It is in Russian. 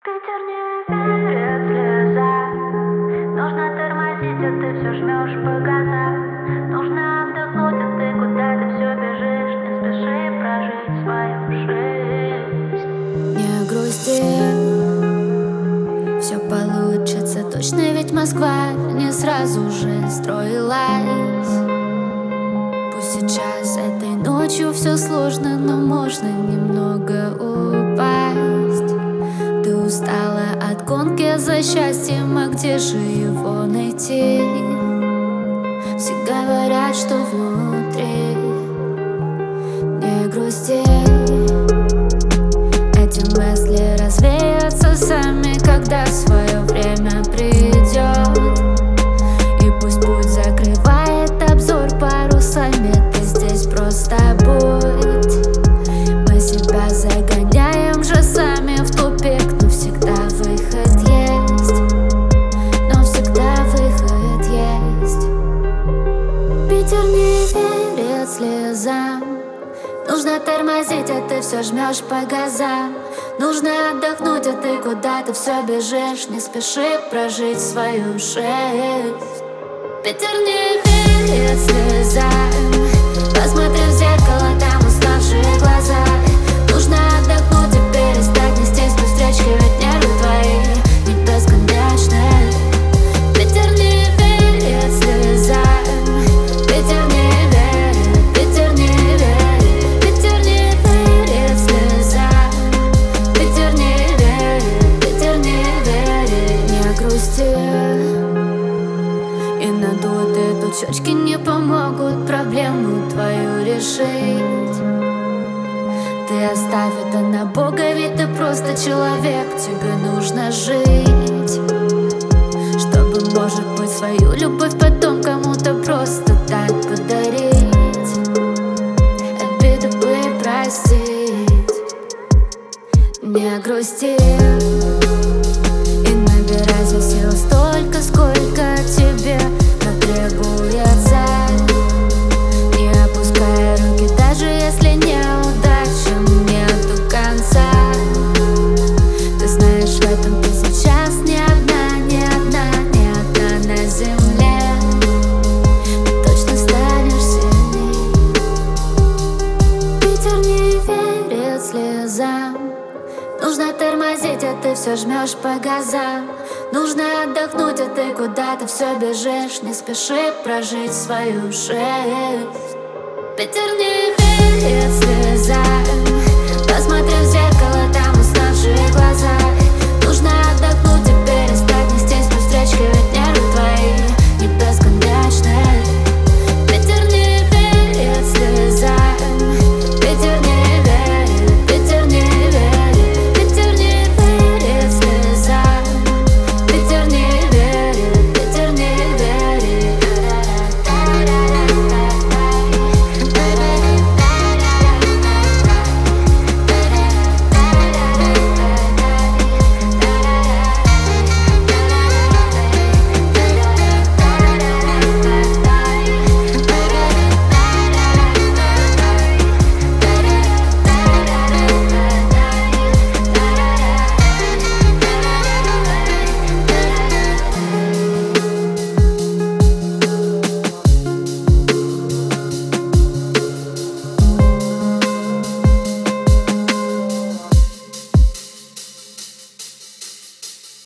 Ветер не верит слезам. Нужно тормозить, а ты все жмешь по газам. Нужно отдохнуть, а ты куда-то все бежишь. Не спеши прожить свою жизнь. Не грусти, все получится точно, ведь Москва не сразу же строилась. Пусть сейчас этой ночью все сложно, но можно немного упасть. Ты устала от гонки за счастьем, а где же его найти? Все говорят, что внутри. Не грусти, эти мысли развеются сами, когда свое время придет. И пусть путь закрывает обзор парусами, ты здесь просто будь. Мы себя загоняем же сами в тупик, но всегда выход есть. Но всегда выход есть. Питер не верит слезам. Нужно тормозить, а ты все жмешь по газам. Нужно отдохнуть, а ты куда-то все бежишь. Не спеши прожить свою жизнь. Питер не верит слезам. Посмотри в зеркало, там уставшие глаза. Нужно отдохнуть и перестать нестись по встречке, ведь нервы твои не бесконечны. Питер не верит слезам. Питер не верит, Питер не верит. Питер не верит слезам. Питер не верит, Питер не верит. Не грусти, и надутые тут щечки не помогут проблему твою решить. Ты оставь это на Бога, ведь ты просто человек, тебе нужно жить. Чтобы, может быть, свою любовь потом кому-то просто так подарить. Обиду бы простить. Не грусти и набирайся сил столько, сколько тебе потребуется. Не опускай руки, даже если неудачам нету конца. Ты знаешь, в этом ты сейчас не одна, не одна, не одна на земле. Ты точно станешь сильней. Питер не верит слезам. Нужно тормозить, а ты все жмешь по газам. Нужно отдохнуть, а ты куда-то все бежишь. Не спеши прожить свою жизнь. Питер не верит слезам.